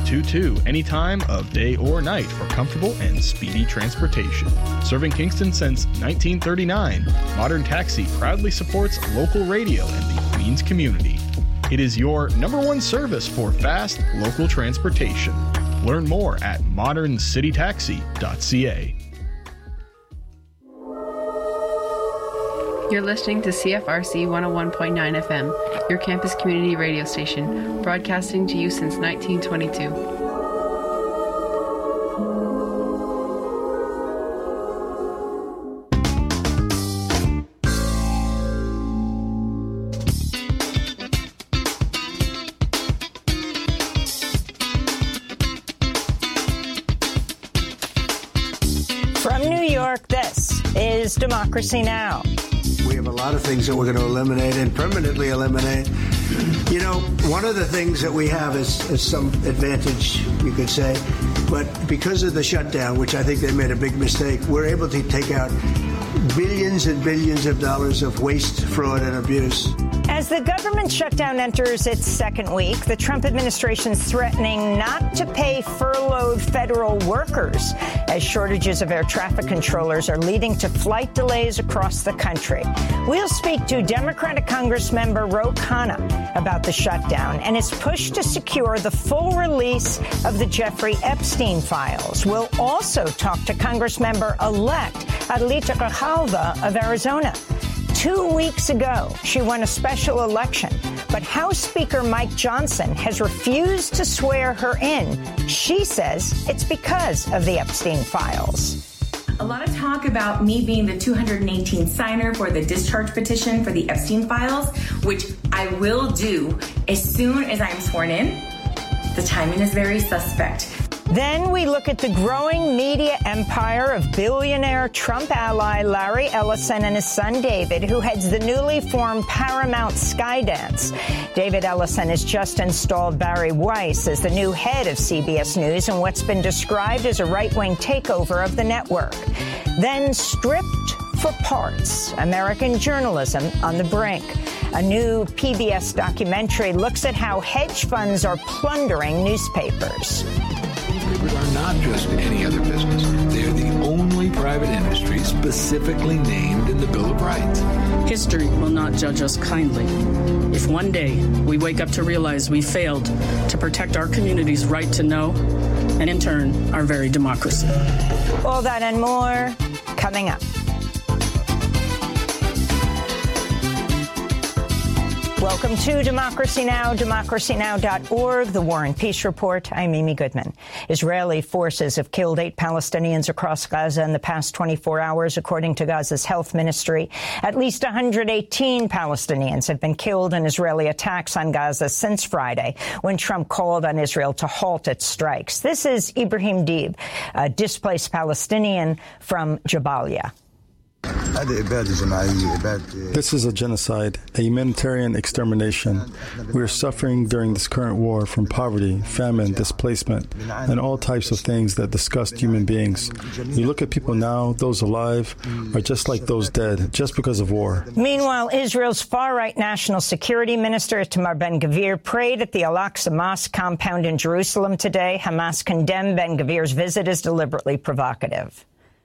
2222 any time of day or night for comfortable and speedy transportation. Serving Kingston since 1939, Modern Taxi proudly supports local radio and the Queens community. It is your #1 service for fast local transportation. Learn more at moderncitytaxi.ca. You're listening to CFRC 101.9 FM, your campus community radio station, broadcasting to you since 1922. From New York, this is Democracy Now! We have a lot of things that we're going to eliminate and permanently eliminate. You know, one of the things that we have is some advantage, you could say, but because of the shutdown, which I think they made a big mistake, we're able to take out billions and billions of dollars of waste, fraud, and abuse. As the government shutdown enters its second week, the Trump administration's threatening not to pay furloughed federal workers as shortages of air traffic controllers are leading to flight delays across the country. We'll speak to Democratic Congressmember Ro Khanna about the shutdown and his push to secure the full release of the Jeffrey Epstein files. We'll also talk to Congressmember-elect Adelita Grijalva of Arizona. 2 weeks ago, she won a special election, but House Speaker Mike Johnson has refused to swear her in. She says it's because of the Epstein files. A lot of talk about me being the 218th signer for the discharge petition for the Epstein files, which I will do as soon as I'm sworn in. The timing is very suspect. Then we look at the growing media empire of billionaire Trump ally Larry Ellison and his son David, who heads the newly formed Paramount Skydance. David Ellison has just installed Barry Weiss as the new head of CBS News in what's been described as a right-wing takeover of the network. Then stripped for parts, American journalism on the brink. A new PBS documentary looks at how hedge funds are plundering newspapers. Newspapers are not just any other business. They are the only private industry specifically named in the Bill of Rights. History will not judge us kindly if one day we wake up to realize we failed to protect our community's right to know and, in turn, our very democracy. All that and more coming up. Welcome to Democracy Now!, democracynow.org, the War and Peace Report. I'm Amy Goodman. Israeli forces have killed 8 Palestinians across Gaza in the past 24 hours, according to Gaza's health ministry. At least 118 Palestinians have been killed in Israeli attacks on Gaza since Friday, when Trump called on Israel to halt its strikes. This is Ibrahim Deeb, a displaced Palestinian from Jabalia. This is a genocide, a humanitarian extermination. We are suffering during this current war from poverty, famine, displacement, and all types of things that disgust human beings. You look at people now, those alive are just like those dead, just because of war. Meanwhile, Israel's far-right National Security Minister Itamar Ben-Gvir prayed at the Al-Aqsa Mosque compound in Jerusalem today. Hamas condemned Ben-Gvir's visit as deliberately provocative.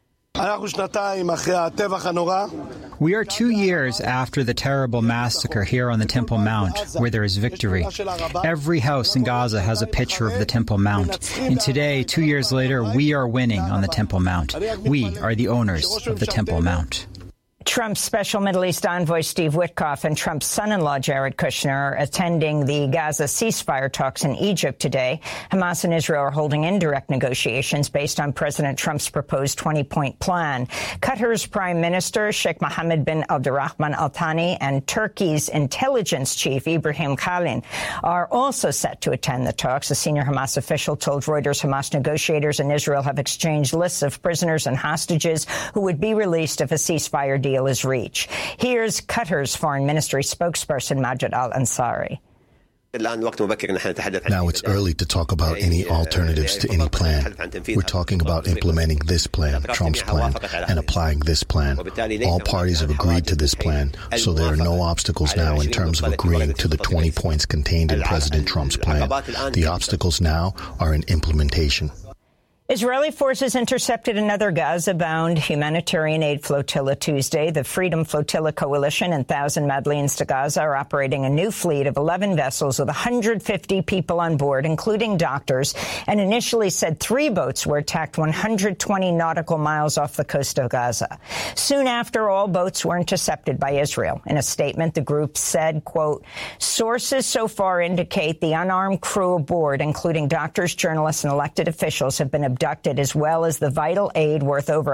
We are 2 years after the terrible massacre here on the Temple Mount, where there is victory. Every house in Gaza has a picture of the Temple Mount. And today, 2 years later, we are winning on the Temple Mount. We are the owners of the Temple Mount. Trump's special Middle East envoy Steve Witkoff and Trump's son-in-law Jared Kushner are attending the Gaza ceasefire talks in Egypt today. Hamas and Israel are holding indirect negotiations based on President Trump's proposed 20-point plan. Qatar's Prime Minister Sheikh Mohammed bin Abdulrahman Al Thani and Turkey's intelligence chief Ibrahim Kalin are also set to attend the talks. A senior Hamas official told Reuters Hamas negotiators in Israel have exchanged lists of prisoners and hostages who would be released if a ceasefire deal is reached. Here's Qatar's foreign ministry spokesperson Majid Al-Ansari. Now it's early to talk about any alternatives to any plan. We're talking about implementing this plan, Trump's plan, and applying this plan. All parties have agreed to this plan, so there are no obstacles now in terms of agreeing to the 20 points contained in President Trump's plan. The obstacles now are in implementation. Israeli forces intercepted another Gaza-bound humanitarian aid flotilla Tuesday. The Freedom Flotilla Coalition and Thousand Madlenes to Gaza are operating a new fleet of 11 vessels with 150 people on board, including doctors, and initially said 3 boats were attacked 120 nautical miles off the coast of Gaza. Soon after, all boats were intercepted by Israel. In a statement, the group said, quote, "Sources so far indicate the unarmed crew aboard, including doctors, journalists, and elected officials, have been abducted, as well as the vital aid worth over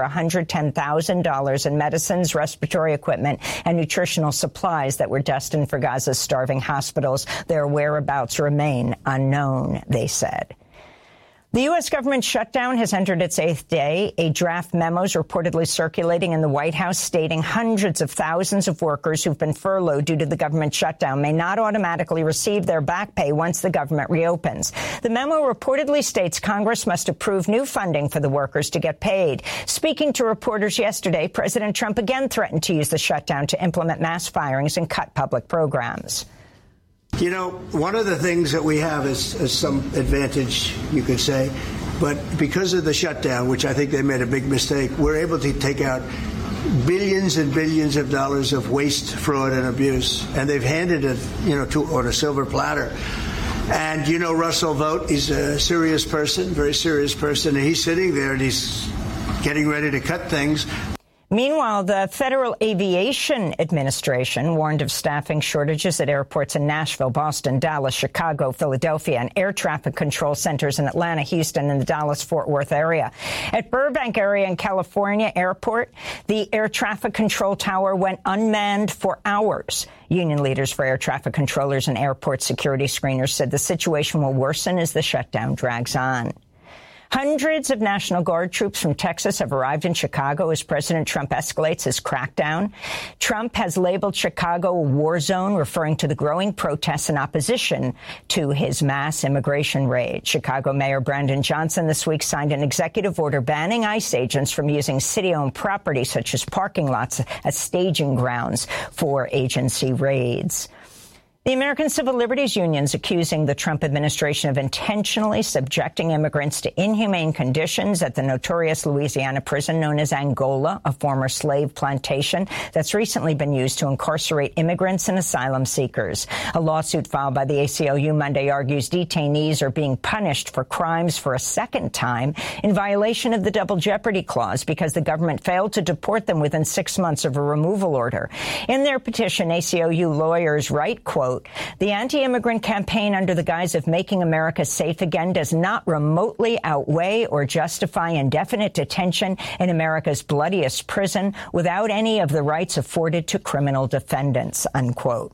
$110,000 in medicines, respiratory equipment, and nutritional supplies that were destined for Gaza's starving hospitals. Their whereabouts remain unknown," they said. The U.S. government shutdown has entered its 8th day. A draft memo is reportedly circulating in the White House stating hundreds of thousands of workers who've been furloughed due to the government shutdown may not automatically receive their back pay once the government reopens. The memo reportedly states Congress must approve new funding for the workers to get paid. Speaking to reporters yesterday, President Trump again threatened to use the shutdown to implement mass firings and cut public programs. You know, one of the things that we have is some advantage, you could say, but because of the shutdown, which I think they made a big mistake, we're able to take out billions and billions of dollars of waste, fraud, and abuse, and they've handed it, on a silver platter. And, Russell Vought, he's a serious person, very serious person, and he's sitting there and he's getting ready to cut things. Meanwhile, the Federal Aviation Administration warned of staffing shortages at airports in Nashville, Boston, Dallas, Chicago, Philadelphia, and air traffic control centers in Atlanta, Houston, and the Dallas-Fort Worth area. At Burbank area in California Airport, the air traffic control tower went unmanned for hours. Union leaders for air traffic controllers and airport security screeners said the situation will worsen as the shutdown drags on. Hundreds of National Guard troops from Texas have arrived in Chicago as President Trump escalates his crackdown. Trump has labeled Chicago a war zone, referring to the growing protests in opposition to his mass immigration raid. Chicago Mayor Brandon Johnson this week signed an executive order banning ICE agents from using city-owned property, such as parking lots, as staging grounds for agency raids. The American Civil Liberties Union is accusing the Trump administration of intentionally subjecting immigrants to inhumane conditions at the notorious Louisiana prison known as Angola, a former slave plantation that's recently been used to incarcerate immigrants and asylum seekers. A lawsuit filed by the ACLU Monday argues detainees are being punished for crimes for a second time in violation of the Double Jeopardy Clause because the government failed to deport them within 6 months of a removal order. In their petition, ACLU lawyers write, quote, "The anti-immigrant campaign under the guise of making America safe again does not remotely outweigh or justify indefinite detention in America's bloodiest prison without any of the rights afforded to criminal defendants," unquote.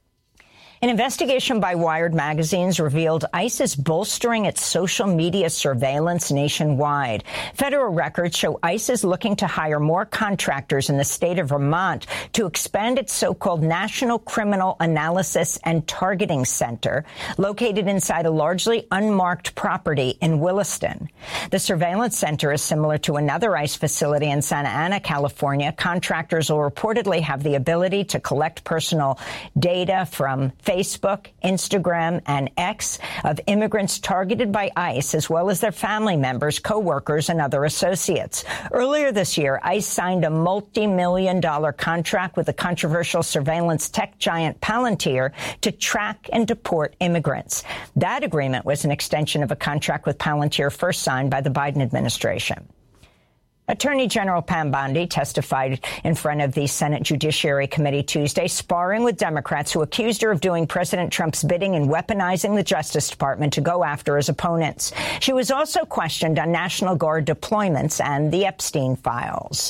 An investigation by Wired magazines revealed ICE is bolstering its social media surveillance nationwide. Federal records show ICE is looking to hire more contractors in the state of Vermont to expand its so-called National Criminal Analysis and Targeting Center, located inside a largely unmarked property in Williston. The surveillance center is similar to another ICE facility in Santa Ana, California. Contractors will reportedly have the ability to collect personal data from Facebook, Instagram, and X of immigrants targeted by ICE, as well as their family members, co-workers, and other associates. Earlier this year, ICE signed a multi-million-dollar contract with the controversial surveillance tech giant Palantir to track and deport immigrants. That agreement was an extension of a contract with Palantir first signed by the Biden administration. Attorney General Pam Bondi testified in front of the Senate Judiciary Committee Tuesday, sparring with Democrats who accused her of doing President Trump's bidding and weaponizing the Justice Department to go after his opponents. She was also questioned on National Guard deployments and the Epstein files.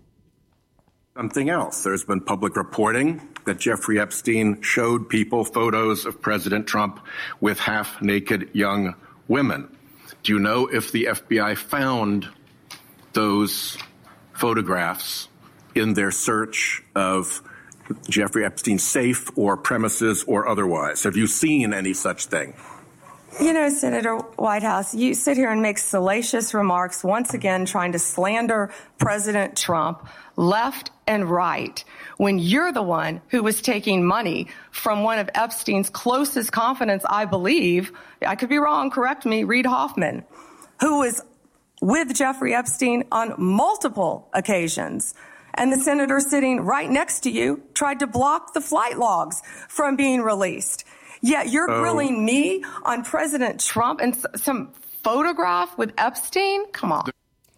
Something else. There's been public reporting that Jeffrey Epstein showed people photos of President Trump with half-naked young women. Do you know if the FBI found those photographs in their search of Jeffrey Epstein safe or premises or otherwise? Have you seen any such thing? You know, Senator Whitehouse, you sit here and make salacious remarks, once again trying to slander President Trump left and right, when you're the one who was taking money from one of Epstein's closest confidants, I believe, I could be wrong, correct me, Reid Hoffman, who was with Jeffrey Epstein on multiple occasions. And the senator sitting right next to you tried to block the flight logs from being released. Yet you're grilling me on President Trump and some photograph with Epstein? Come on.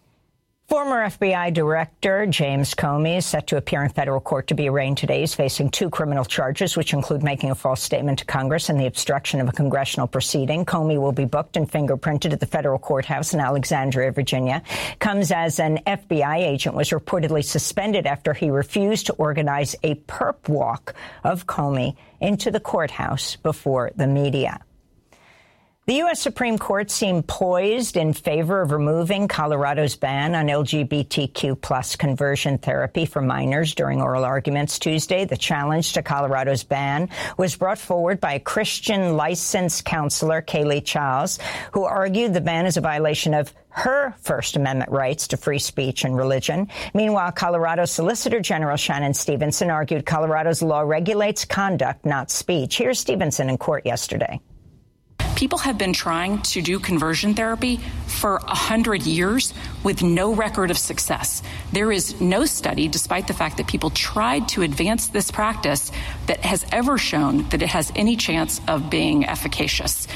Former FBI Director James Comey is set to appear in federal court to be arraigned today. He's facing 2 criminal charges, which include making a false statement to Congress and the obstruction of a congressional proceeding. Comey will be booked and fingerprinted at the federal courthouse in Alexandria, Virginia. Comes as an FBI agent was reportedly suspended after he refused to organize a perp walk of Comey into the courthouse before the media. The U.S. Supreme Court seemed poised in favor of removing Colorado's ban on LGBTQ plus conversion therapy for minors during oral arguments Tuesday. The challenge to Colorado's ban was brought forward by Christian licensed counselor Kaylee Charles, who argued the ban is a violation of her First Amendment rights to free speech and religion. Meanwhile, Colorado Solicitor General Shannon Stevenson argued Colorado's law regulates conduct, not speech. Here's Stevenson in court yesterday. People have been trying to do conversion therapy for 100 years with no record of success. There is no study, despite the fact that people tried to advance this practice, that has ever shown that it has any chance of being efficacious.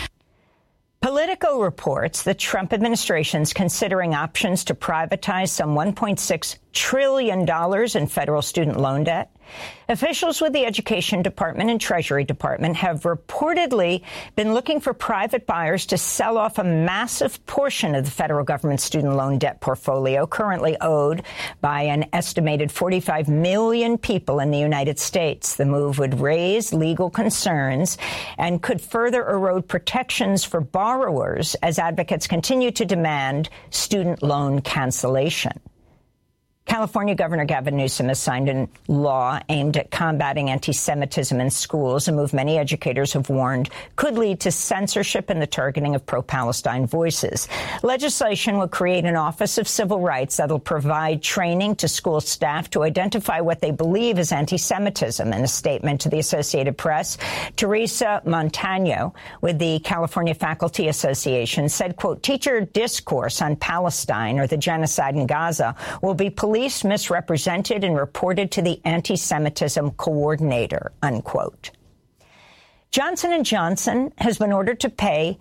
Politico reports the Trump administration is considering options to privatize some $1.6 trillion in federal student loan debt. Officials with the Education Department and Treasury Department have reportedly been looking for private buyers to sell off a massive portion of the federal government student loan debt portfolio currently owed by an estimated 45 million people in the United States. The move would raise legal concerns and could further erode protections for borrowers as advocates continue to demand student loan cancellation. California Governor Gavin Newsom has signed a law aimed at combating anti-Semitism in schools, a move many educators have warned could lead to censorship and the targeting of pro-Palestine voices. Legislation will create an Office of Civil Rights that will provide training to school staff to identify what they believe is anti-Semitism. In a statement to the Associated Press, Teresa Montano with the California Faculty Association said, quote, teacher discourse on Palestine or the genocide in Gaza will be police misrepresented and reported to the anti-Semitism coordinator, unquote. Johnson & Johnson has been ordered to pay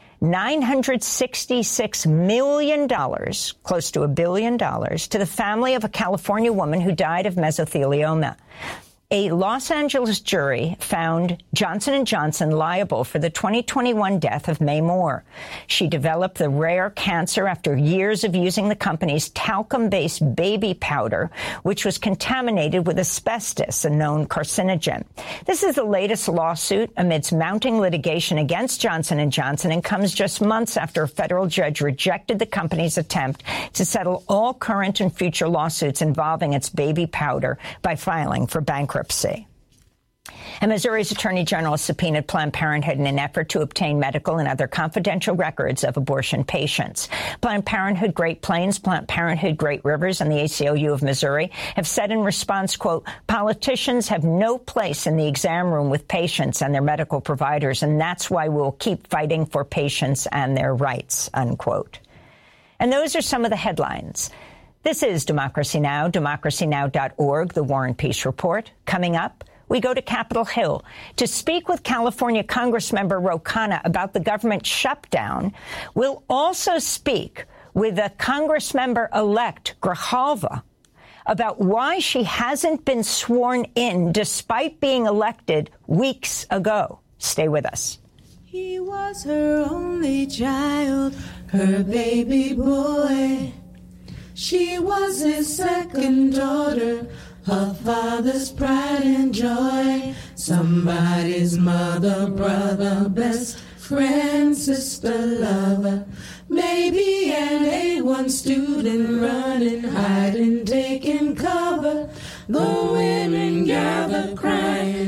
$966 million, close to $1 billion, to the family of a California woman who died of mesothelioma. A Los Angeles jury found Johnson & Johnson liable for the 2021 death of May Moore. She developed the rare cancer after years of using the company's talcum-based baby powder, which was contaminated with asbestos, a known carcinogen. This is the latest lawsuit amidst mounting litigation against Johnson & Johnson and comes just months after a federal judge rejected the company's attempt to settle all current and future lawsuits involving its baby powder by filing for bankruptcy. And Missouri's Attorney General subpoenaed Planned Parenthood in an effort to obtain medical and other confidential records of abortion patients. Planned Parenthood Great Plains, Planned Parenthood Great Rivers, and the ACLU of Missouri have said in response, quote, politicians have no place in the exam room with patients and their medical providers, and that's why we'll keep fighting for patients and their rights, unquote. And those are some of the headlines. This is Democracy Now!, democracynow.org, The War and Peace Report. Coming up, we go to Capitol Hill to speak with California Congressmember Ro Khanna about the government shutdown. We'll also speak with the Congressmember-elect Grijalva about why she hasn't been sworn in despite being elected weeks ago. Stay with us. He was her only child, her baby boy. She was his second daughter, her father's pride and joy. Somebody's mother, brother, best friend, sister, lover. Maybe an A1 student running, hiding, taking cover. The women gather, crying.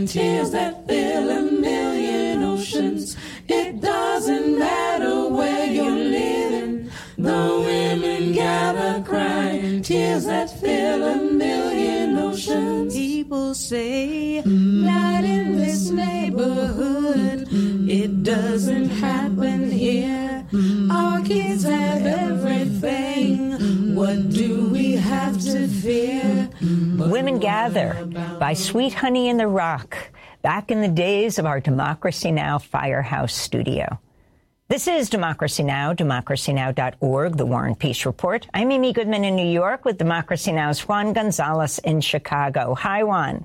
crying, tears that fill a million oceans. It doesn't matter where you're living. The women gather crying, tears that fill a million oceans. People say, not in this neighborhood. It doesn't happen here. Our kids have everything. What do we have to fear? Women Gather by Sweet Honey in the Rock, back in the days of our Democracy Now! Firehouse studio. This is Democracy Now!, democracynow.org, The War and Peace Report. I'm Amy Goodman in New York with Democracy Now!'s Juan Gonzalez in Chicago. Hi, Juan.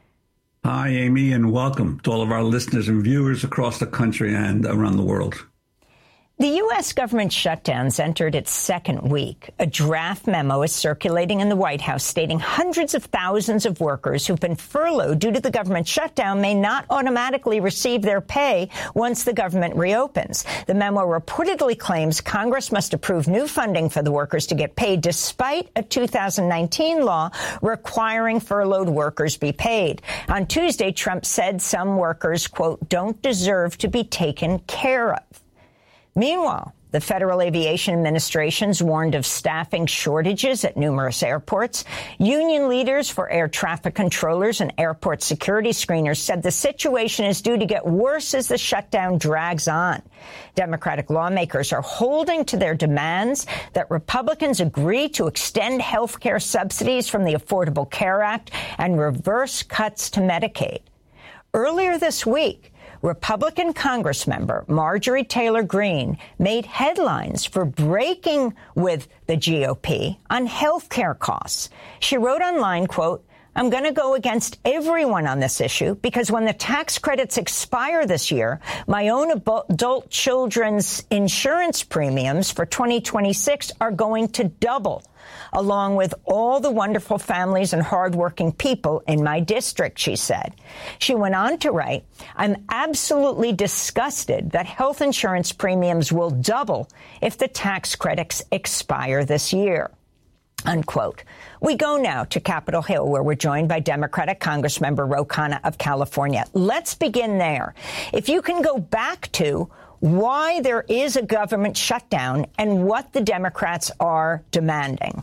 Hi, Amy, and welcome to all of our listeners and viewers across the country and around the world. The U.S. government shutdown's entered its second week. A draft memo is circulating in the White House stating hundreds of thousands of workers who've been furloughed due to the government shutdown may not automatically receive their pay once the government reopens. The memo reportedly claims Congress must approve new funding for the workers to get paid despite a 2019 law requiring furloughed workers be paid. On Tuesday, Trump said some workers, quote, don't deserve to be taken care of. Meanwhile, the Federal Aviation Administration's warned of staffing shortages at numerous airports. Union leaders for air traffic controllers and airport security screeners said the situation is due to get worse as the shutdown drags on. Democratic lawmakers are holding to their demands that Republicans agree to extend health care subsidies from the Affordable Care Act and reverse cuts to Medicaid. Earlier this week, Republican Congressmember Marjorie Taylor Greene made headlines for breaking with the GOP on health care costs. She wrote online, quote, I'm going to go against everyone on this issue because when the tax credits expire this year, my own adult children's insurance premiums for 2026 are going to double, along with all the wonderful families and hardworking people in my district, she said. She went on to write, I'm absolutely disgusted that health insurance premiums will double if the tax credits expire this year. Unquote. We go now to Capitol Hill, where we're joined by Democratic Congressmember Ro Khanna of California. Let's begin there. If you can go back to why there is a government shutdown and what the Democrats are demanding.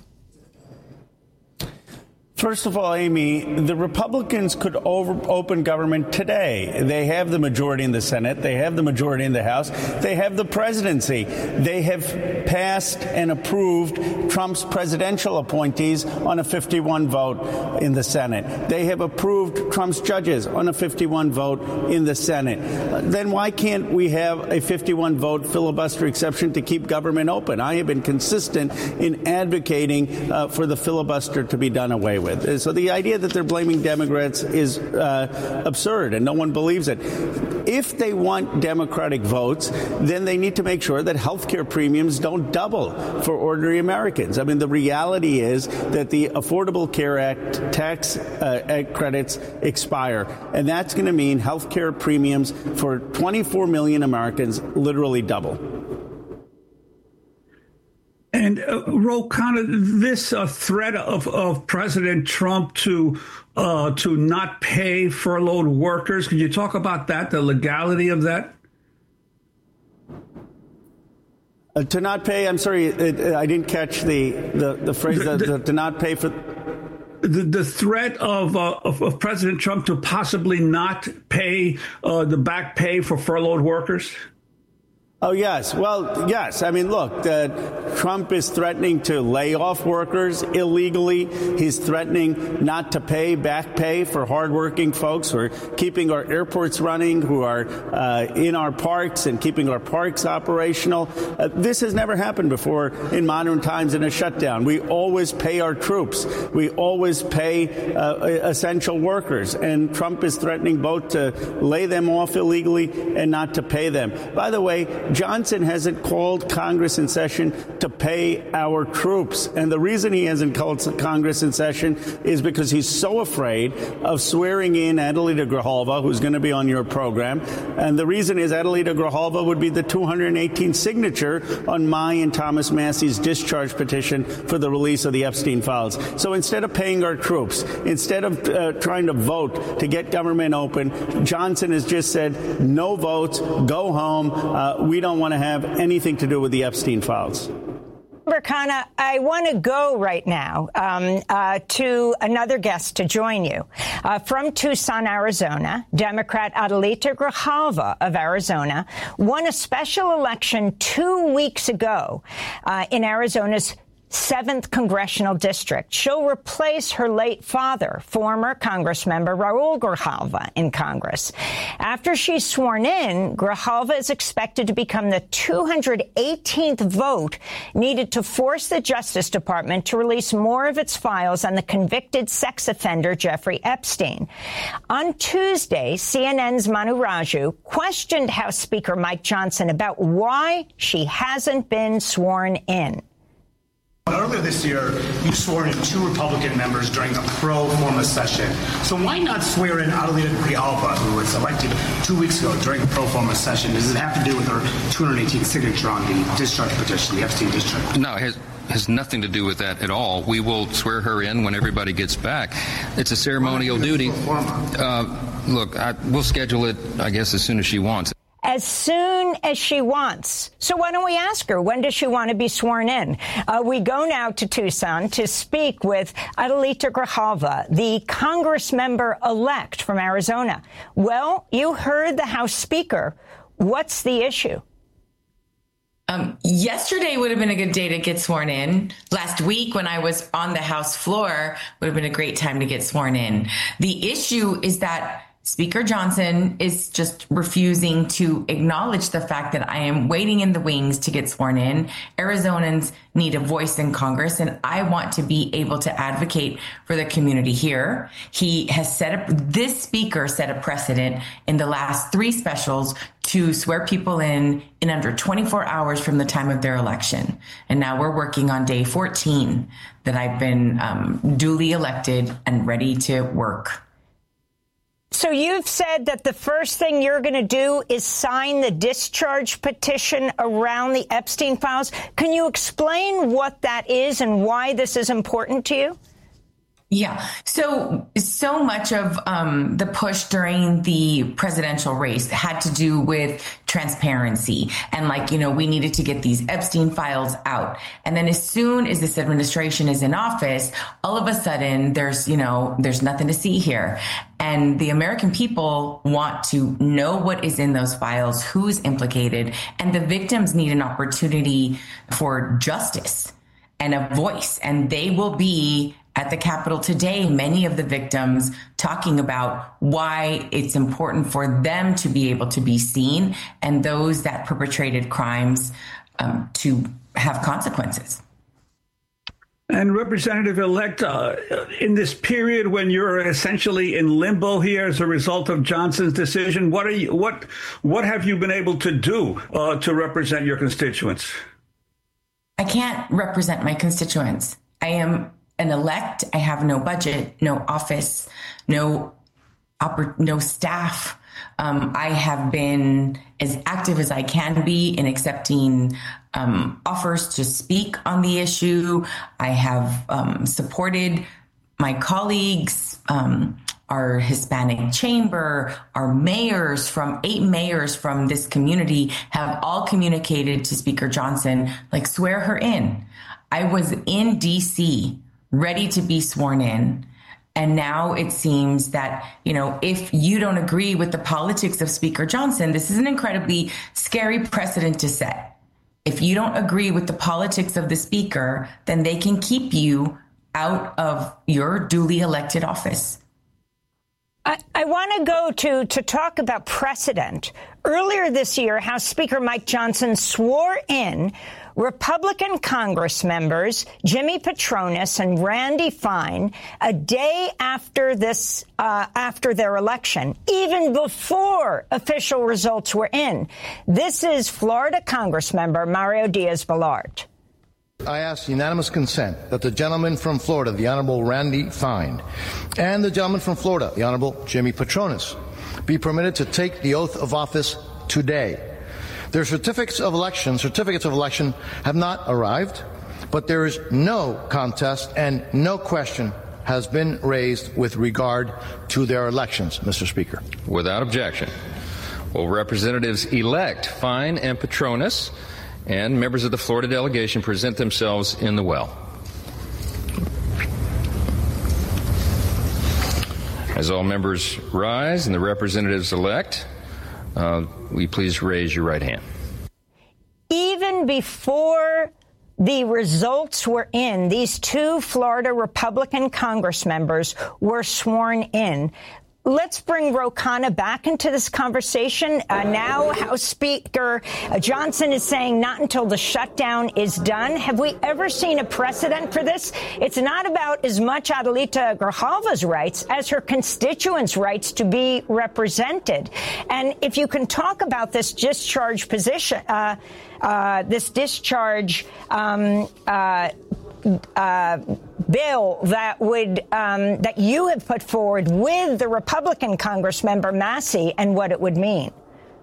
First of all, Amy, the Republicans could open government today. They have the majority in the Senate. They have the majority in the House. They have the presidency. They have passed and approved Trump's presidential appointees on a 51 vote in the Senate. They have approved Trump's judges on a 51 vote in the Senate. Then why can't we have a 51 vote filibuster exception to keep government open? I have been consistent in advocating for the filibuster to be done away with. So the idea that they're blaming Democrats is absurd, and no one believes it. If they want Democratic votes, then they need to make sure that health care premiums don't double for ordinary Americans. I mean, the reality is that the Affordable Care Act tax credits expire, and that's going to mean health care premiums for 24 million Americans literally double. And Ro Khanna, this threat of President Trump to not pay furloughed workers, could you talk about that, the legality of that? To not pay, I'm sorry, I didn't catch the phrase, to not pay for... The threat of President Trump to possibly not pay the back pay for furloughed workers? Oh, yes. Well, yes. I mean, look, Trump is threatening to lay off workers illegally. He's threatening not to pay back pay for hardworking folks who are keeping our airports running, who are in our parks and keeping our parks operational. This has never happened before in modern times in a shutdown. We always pay our troops. We always pay essential workers. And Trump is threatening both to lay them off illegally and not to pay them. By the way, Johnson hasn't called Congress in session to pay our troops. And the reason he hasn't called Congress in session is because he's so afraid of swearing in Adelita Grijalva, who's going to be on your program. And the reason is Adelita Grijalva would be the 218th signature on my and Thomas Massey's discharge petition for the release of the Epstein files. So instead of paying our troops, instead of trying to vote to get government open, Johnson has just said, no votes, go home. We don't want to have anything to do with the Epstein files. Khanna, I want to go right now to another guest to join you. From Tucson, Arizona, Democrat Adelita Grijalva of Arizona won a special election 2 weeks ago in Arizona's 7th Congressional District. She'll replace her late father, former Congressmember Raul Grijalva, in Congress. After she's sworn in, Grijalva is expected to become the 218th vote needed to force the Justice Department to release more of its files on the convicted sex offender Jeffrey Epstein. On Tuesday, CNN's Manu Raju questioned House Speaker Mike Johnson about why she hasn't been sworn in. Earlier this year, you swore in 2 Republican members during a pro forma session. So why not swear in Adelita Grijalva, who was elected 2 weeks ago during a pro forma session? Does it have to do with her 218th signature on the discharge petition, the Epstein discharge? No, it has nothing to do with that at all. We will swear her in when everybody gets back. It's a ceremonial duty. Look, we'll schedule it, I guess, as soon as she wants. As soon as she wants. So why don't we ask her, when does she want to be sworn in? We go now to Tucson to speak with Adelita Grijalva, the Congress member-elect from Arizona. Well, you heard the House Speaker. What's the issue? Yesterday would have been a good day to get sworn in. Last week, when I was on the House floor, would have been a great time to get sworn in. The issue is that Speaker Johnson is just refusing to acknowledge the fact that I am waiting in the wings to get sworn in. Arizonans need a voice in Congress, and I want to be able to advocate for the community here. He has this speaker set a precedent in the last 3 specials to swear people in under 24 hours from the time of their election. And now we're working on day 14 that I've been duly elected and ready to work. So you've said that the first thing you're going to do is sign the discharge petition around the Epstein files. Can you explain what that is and why this is important to you? Yeah. So much of the push during the presidential race had to do with transparency and we needed to get these Epstein files out. And then as soon as this administration is in office, all of a sudden there's nothing to see here. And the American people want to know what is in those files, who's implicated, and the victims need an opportunity for justice and a voice. And they will be at the Capitol today, many of the victims talking about why it's important for them to be able to be seen and those that perpetrated crimes to have consequences. And Representative-elect, in this period when you're essentially in limbo here as a result of Johnson's decision, what have you been able to do to represent your constituents? I can't represent my constituents. I am an elect. I have no budget, no office, no staff. I have been as active as I can be in accepting offers to speak on the issue. I have supported my colleagues, our Hispanic chamber, our mayors from 8 mayors from this community have all communicated to Speaker Johnson, swear her in. I was in D.C. ready to be sworn in. And now it seems that, if you don't agree with the politics of Speaker Johnson, this is an incredibly scary precedent to set. If you don't agree with the politics of the speaker, then they can keep you out of your duly elected office. I want to go to talk about precedent. Earlier this year, House Speaker Mike Johnson swore in Republican Congress members Jimmy Patronis and Randy Fine, a day after their election, even before official results were in. This is Florida Congressmember Mario Diaz-Balart. I ask unanimous consent that the gentleman from Florida, the Honorable Randy Fine, and the gentleman from Florida, the Honorable Jimmy Patronis, be permitted to take the oath of office today. Their certificates of election have not arrived, but there is no contest and no question has been raised with regard to their elections, Mr. Speaker. Without objection, will Representatives-elect Fine and Patronis and members of the Florida delegation present themselves in the well. As all members rise and the representatives-elect, will you please raise your right hand? Even before the results were in, these two Florida Republican Congress members were sworn in. Let's bring Ro Khanna back into this conversation. Now, House Speaker Johnson is saying not until the shutdown is done. Have we ever seen a precedent for this? It's not about as much Adelita Grijalva's rights as her constituents' rights to be represented. And if you can talk about this discharge position, bill that you have put forward with the Republican Congress member Massey and what it would mean.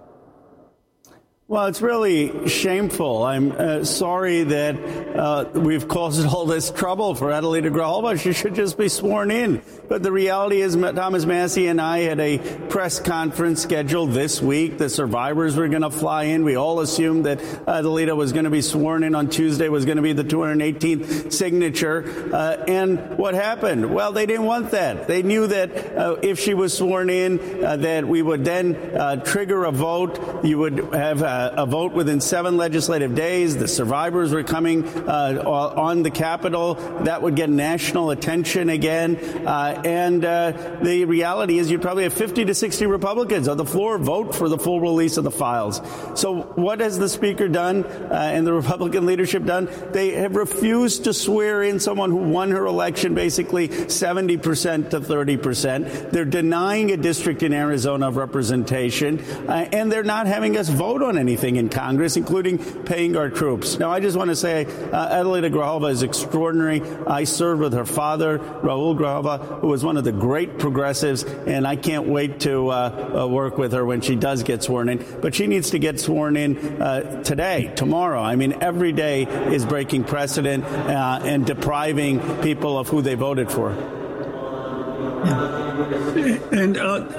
Well, it's really shameful. I'm sorry that we've caused all this trouble for Adelita Grijalva. She should just be sworn in. But the reality is Thomas Massey and I had a press conference scheduled this week. The survivors were going to fly in. We all assumed that Adelita was going to be sworn in on Tuesday, was going to be the 218th signature. And what happened? Well, they didn't want that. They knew that if she was sworn in, that we would then trigger a vote. You would have a vote within 7 legislative days. The survivors were coming on the Capitol. That would get national attention again. And the reality is you'd probably have 50 to 60 Republicans on the floor vote for the full release of the files. So what has the Speaker done and the Republican leadership done? They have refused to swear in someone who won her election basically 70% to 30%. They're denying a district in Arizona of representation, and they're not having us vote on anything in Congress, including paying our troops. Now, I just want to say Adelita Grijalva is extraordinary. I served with her father, Raul Grijalva, who was one of the great progressives, and I can't wait to work with her when she does get sworn in. But she needs to get sworn in today, tomorrow. I mean, every day is breaking precedent and depriving people of who they voted for. And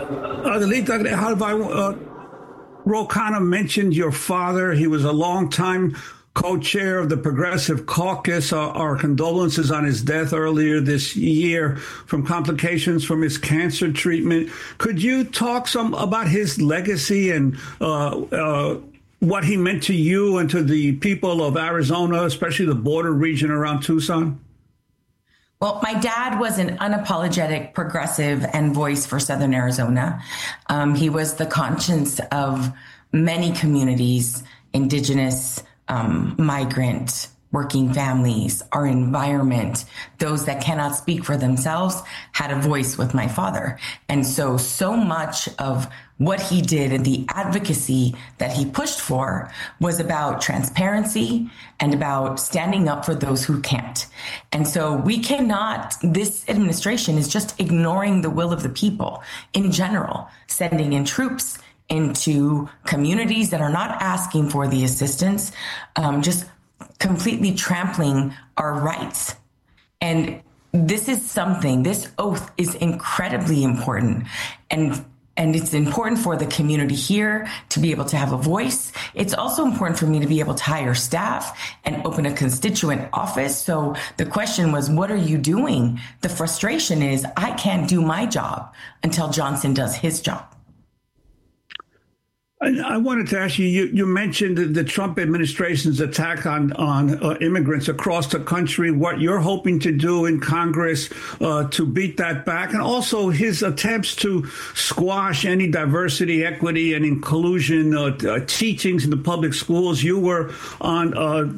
Adelita, Ro Khanna mentioned your father. He was a longtime co-chair of the Progressive Caucus. Our condolences on his death earlier this year from complications from his cancer treatment. Could you talk some about his legacy and what he meant to you and to the people of Arizona, especially the border region around Tucson? Well, my dad was an unapologetic progressive and voice for Southern Arizona. He was the conscience of many communities, indigenous, migrant, working families, our environment. Those that cannot speak for themselves had a voice with my father. And so much of what he did and the advocacy that he pushed for was about transparency and about standing up for those who can't. And so this administration is just ignoring the will of the people in general, sending in troops into communities that are not asking for the assistance, just completely trampling our rights. And this oath is incredibly important. And it's important for the community here to be able to have a voice. It's also important for me to be able to hire staff and open a constituent office. So the question was, what are you doing? The frustration is I can't do my job until Johnson does his job. I wanted to ask you, you mentioned the Trump administration's attack on immigrants across the country, what you're hoping to do in Congress to beat that back, and also his attempts to squash any diversity, equity, and inclusion teachings in the public schools. You were on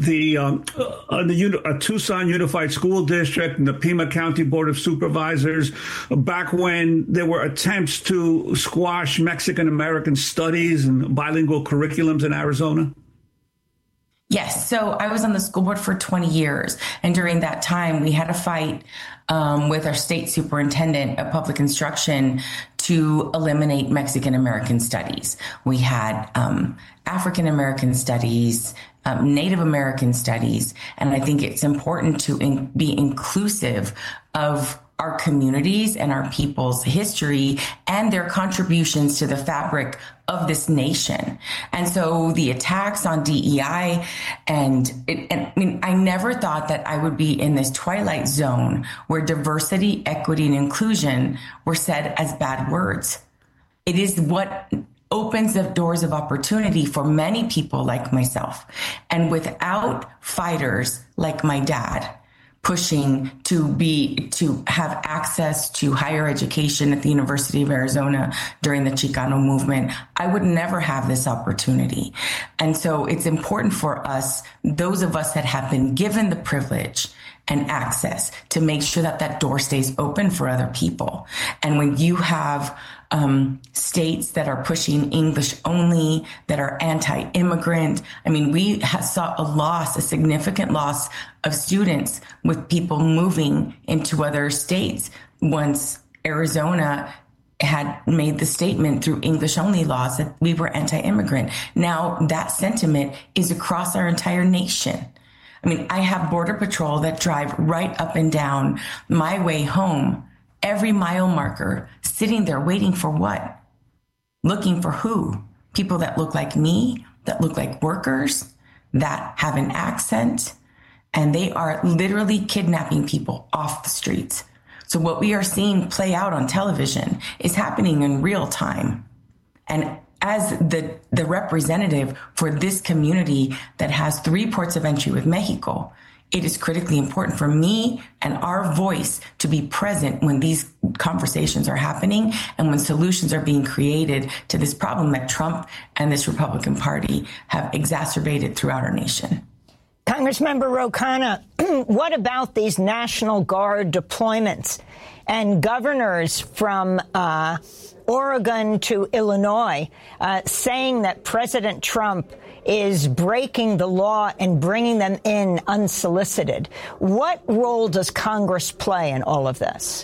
the Tucson Unified School District and the Pima County Board of Supervisors back when there were attempts to squash Mexican-American studies and bilingual curriculums in Arizona? Yes. So I was on the school board for 20 years. And during that time, we had a fight with our state superintendent of public instruction to eliminate Mexican-American studies. We had African-American studies, Native American studies. And I think it's important to be inclusive of our communities and our people's history and their contributions to the fabric of this nation. And so the attacks on DEI I never thought that I would be in this twilight zone where diversity, equity, and inclusion were said as bad words. It is what opens the doors of opportunity for many people like myself. And without fighters like my dad, pushing to have access to higher education at the University of Arizona during the Chicano movement, I would never have this opportunity. And so it's important for us, those of us that have been given the privilege and access, to make sure that that door stays open for other people. And when you have states that are pushing English only, that are anti-immigrant. I mean, we saw a significant loss of students with people moving into other states once Arizona had made the statement through English only laws that we were anti-immigrant. Now that sentiment is across our entire nation. I mean, I have Border Patrol that drive right up and down my way home, every mile marker, sitting there waiting for what? Looking for who? People that look like me, that look like workers, that have an accent, and they are literally kidnapping people off the streets. So what we are seeing play out on television is happening in real time. And as the representative for this community that has 3 ports of entry with Mexico, it is critically important for me and our voice to be present when these conversations are happening and when solutions are being created to this problem that Trump and this Republican Party have exacerbated throughout our nation. Congressmember Ro Khanna, what about these National Guard deployments and governors from Oregon to Illinois saying that President Trump is breaking the law and bringing them in unsolicited? What role does Congress play in all of this?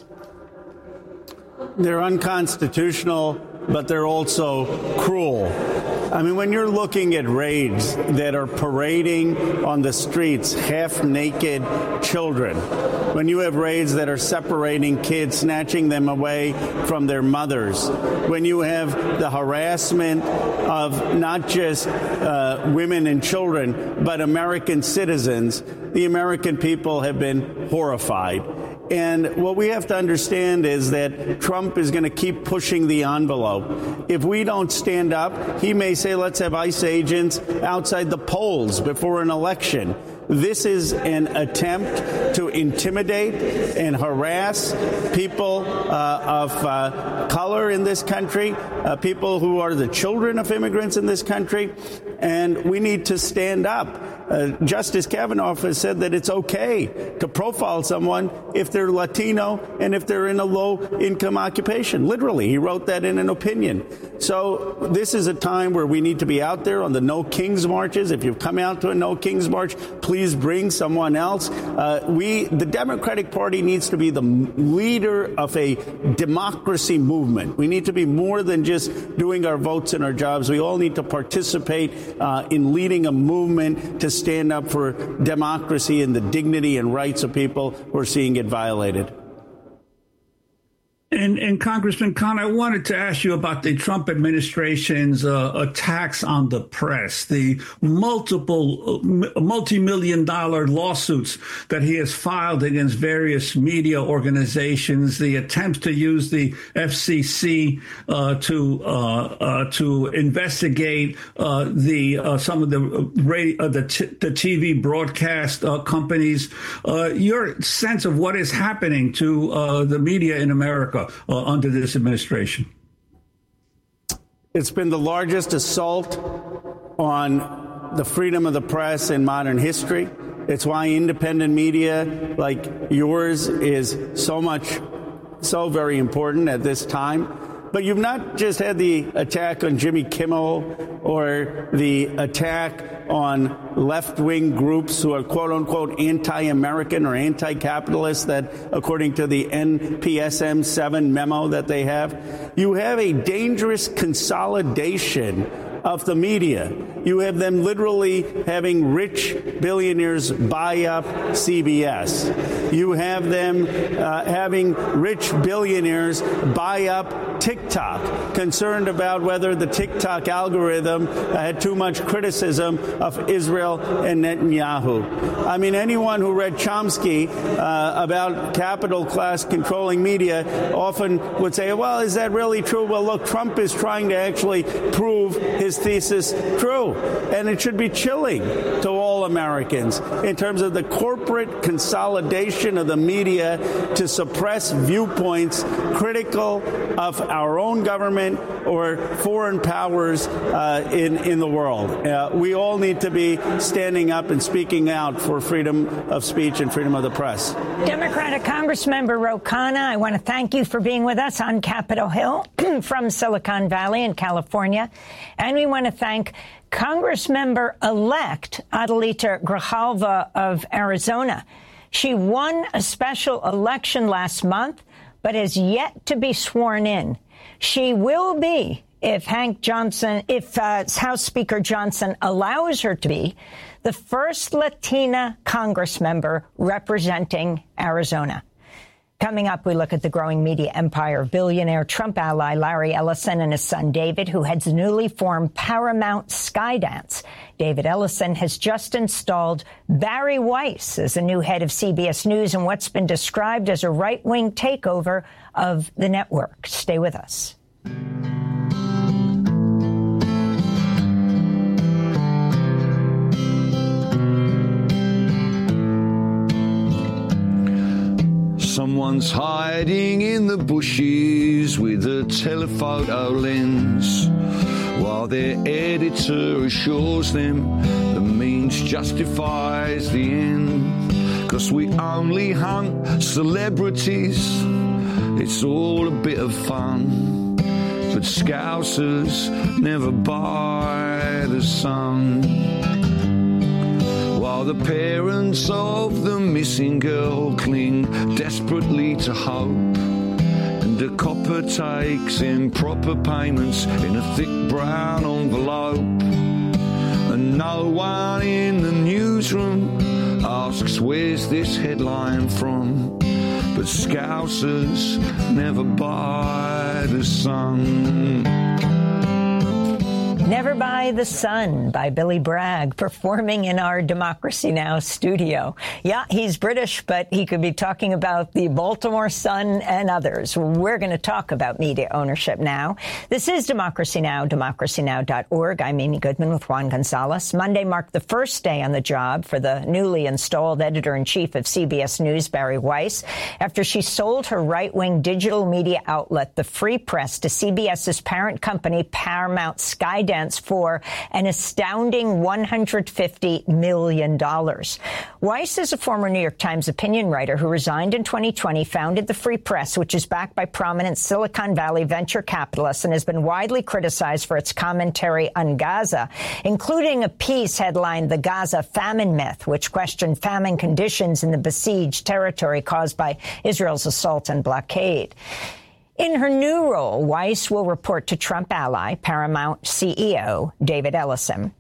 They're unconstitutional, but they're also cruel. I mean, when you're looking at raids that are parading on the streets half-naked children, when you have raids that are separating kids, snatching them away from their mothers, when you have the harassment of not just women and children, but American citizens, the American people have been horrified. And what we have to understand is that Trump is going to keep pushing the envelope. If we don't stand up, he may say, let's have ICE agents outside the polls before an election. This is an attempt to intimidate and harass people of color in this country, people who are the children of immigrants in this country, and we need to stand up. Justice Kavanaugh has said that it's okay to profile someone if they're Latino and if they're in a low-income occupation. Literally, he wrote that in an opinion. So this is a time where we need to be out there on the No Kings marches. If you've come out to a No Kings march, please bring someone else. The Democratic Party needs to be the leader of a democracy movement. We need to be more than just doing our votes and our jobs. We all need to participate in leading a movement to stand up for democracy and the dignity and rights of people who are seeing it violated. And Congressman Khan, I wanted to ask you about the Trump administration's attacks on the press, the multiple multi-million-dollar lawsuits that he has filed against various media organizations, the attempts to use the FCC to investigate some of the TV broadcast companies. Your sense of what is happening to the media in America under this administration? It's been the largest assault on the freedom of the press in modern history. It's why independent media like yours is so very important at this time. But you've not just had the attack on Jimmy Kimmel or the attack on left-wing groups who are quote-unquote anti-American or anti-capitalist that, according to the NPSM 7 memo that they have, you have a dangerous consolidation of the media. You have them literally having rich billionaires buy up CBS. You have them having rich billionaires buy up TikTok, concerned about whether the TikTok algorithm had too much criticism of Israel and Netanyahu. I mean, anyone who read Chomsky about capital class controlling media often would say, well, is that really true? Well, look, Trump is trying to actually prove his thesis true. And it should be chilling to all Americans in terms of the corporate consolidation of the media to suppress viewpoints critical of our own government or foreign powers in the world. We all need to be standing up and speaking out for freedom of speech and freedom of the press. Democratic Congressmember Ro Khanna, I want to thank you for being with us on Capitol Hill from Silicon Valley in California. And we want to thank Congressmember-elect Adelita Grijalva of Arizona. She won a special election last month, but has yet to be sworn in. She will be, if House Speaker Johnson allows her to be, the first Latina Congress member representing Arizona. Coming up, we look at the growing media empire of billionaire Trump ally Larry Ellison and his son David, who heads the newly formed Paramount Skydance. David Ellison has just installed Barry Weiss as the new head of CBS News in what's been described as a right-wing takeover of the network. Stay with us. Someone's hiding in the bushes with a telephoto lens, while their editor assures them the means justifies the end. 'Cause we only hunt celebrities, it's all a bit of fun, but Scousers never buy the sun. While the parents of the missing girl cling desperately to hope, and the copper takes improper payments in a thick brown envelope, and no one in the newsroom asks where's this headline from, but Scousers never buy the sun. Never Buy the Sun by Billy Bragg, performing in our Democracy Now! Studio. Yeah, he's British, but he could be talking about the Baltimore Sun and others. We're going to talk about media ownership now. This is Democracy Now!, democracynow.org. I'm Amy Goodman with Juan Gonzalez. Monday marked the first day on the job for the newly installed editor-in-chief of CBS News, Barry Weiss, after she sold her right-wing digital media outlet, The Free Press, to CBS's parent company, Paramount Skydance, for an astounding $150 million. Weiss is a former New York Times opinion writer who resigned in 2020, founded the Free Press, which is backed by prominent Silicon Valley venture capitalists and has been widely criticized for its commentary on Gaza, including a piece headlined The Gaza Famine Myth, which questioned famine conditions in the besieged territory caused by Israel's assault and blockade. In her new role, Weiss will report to Trump ally, Paramount CEO David Ellison.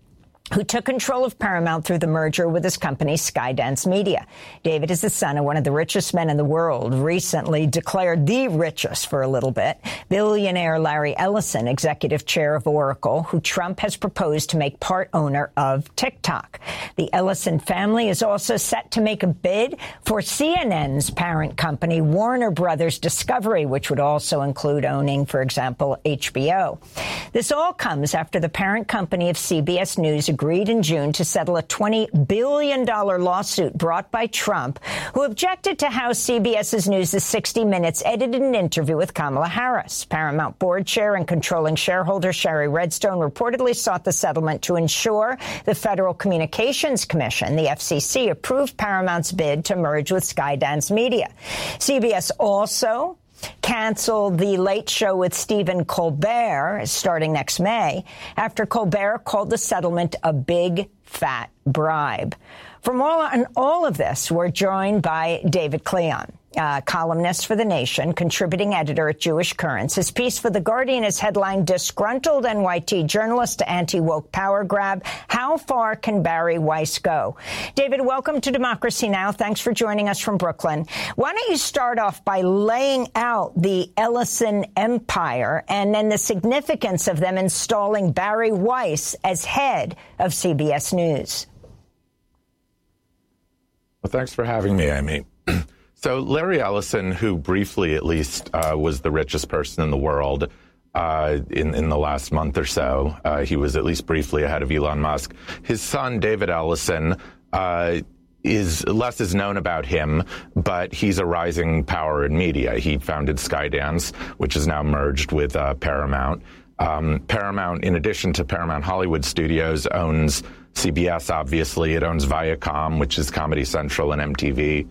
who took control of Paramount through the merger with his company Skydance Media. David is the son of one of the richest men in the world, recently declared the richest for a little bit, billionaire Larry Ellison, executive chair of Oracle, who Trump has proposed to make part owner of TikTok. The Ellison family is also set to make a bid for CNN's parent company, Warner Brothers Discovery, which would also include owning, for example, HBO. This all comes after the parent company of CBS News agreed in June to settle a $20 billion lawsuit brought by Trump, who objected to how CBS News' 60 Minutes edited an interview with Kamala Harris. Paramount board chair and controlling shareholder Shari Redstone reportedly sought the settlement to ensure the Federal Communications Commission, the FCC, approved Paramount's bid to merge with Skydance Media. CBS also canceled The Late Show with Stephen Colbert starting next May after Colbert called the settlement a big, fat bribe. From all of this, we're joined by David Cleon, columnist for The Nation, contributing editor at Jewish Currents. His piece for The Guardian is headlined, "Disgruntled NYT Journalist to Anti-Woke Power Grab. How far can Bari Weiss go?" David, welcome to Democracy Now! Thanks for joining us from Brooklyn. Why don't you start off by laying out the Ellison empire and then the significance of them installing Bari Weiss as head of CBS News? Well, thanks for having me, Amy. So Larry Ellison, who briefly at least was the richest person in the world in the last month or so, he was at least briefly ahead of Elon Musk. His son, David Ellison, is less is known about him, but he's a rising power in media. He founded Skydance, which is now merged with Paramount. Paramount, in addition to Paramount Hollywood Studios, owns CBS, obviously. It owns Viacom, which is Comedy Central and MTV.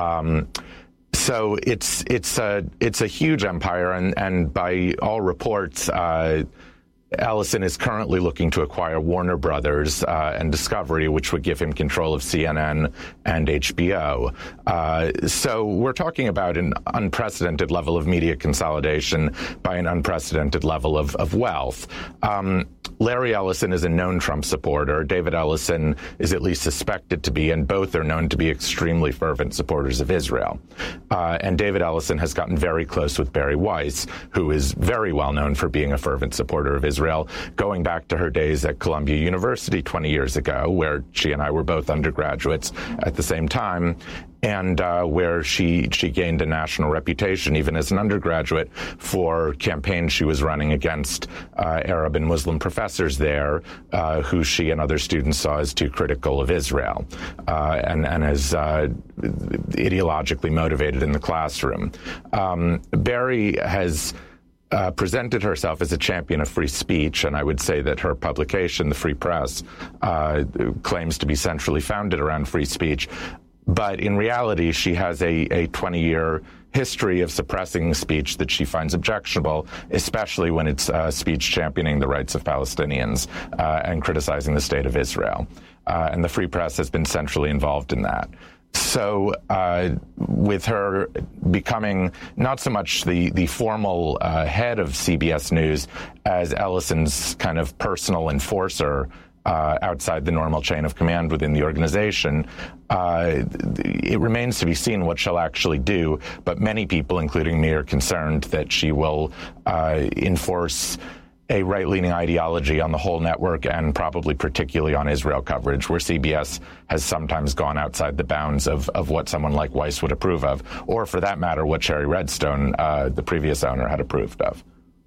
So it's a huge empire, and by all reports, Ellison is currently looking to acquire Warner Brothers and Discovery, which would give him control of CNN and HBO. So we're talking about an unprecedented level of media consolidation by an unprecedented level of wealth. Larry Ellison is a known Trump supporter. David Ellison is at least suspected to be, and both are known to be extremely fervent supporters of Israel. And David Ellison has gotten very close with Bari Weiss, who is very well known for being a fervent supporter of Israel, going back to her days at Columbia University 20 years ago, where she and I were both undergraduates at the same time, and where she gained a national reputation, even as an undergraduate, for campaigns she was running against Arab and Muslim professors there, who she and other students saw as too critical of Israel, and as ideologically motivated in the classroom. Bari has presented herself as a champion of free speech, and I would say that her publication, The Free Press, claims to be centrally founded around free speech. But in reality, she has a 20-year history of suppressing speech that she finds objectionable, especially when it's speech championing the rights of Palestinians and criticizing the state of Israel. And the Free Press has been centrally involved in that. So with her becoming not so much the formal head of CBS News as Ellison's kind of personal enforcer outside the normal chain of command within the organization, it remains to be seen what she'll actually do. But many people, including me, are concerned that she will enforce a right-leaning ideology on the whole network, and probably particularly on Israel coverage, where CBS has sometimes gone outside the bounds of what someone like Weiss would approve of, or for that matter, what Shari Redstone, the previous owner, had approved of.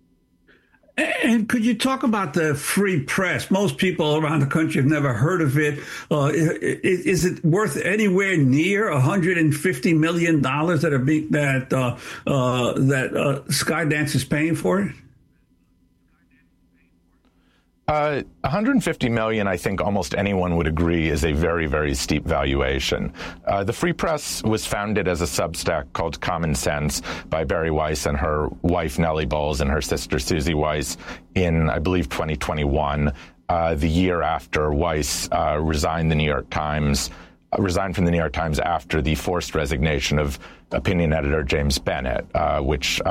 And could you talk about the Free Press? Most people around the country have never heard of it. Is it worth anywhere near $150 million that Skydance is paying for it? $150 million, I think almost anyone would agree, is a very, very steep valuation. The Free Press was founded as a Substack called Common Sense by Bari Weiss and her wife Nellie Bowles and her sister Susie Weiss in, I believe, 2021, the year after Weiss resigned from the New York Times after the forced resignation of opinion editor James Bennett, which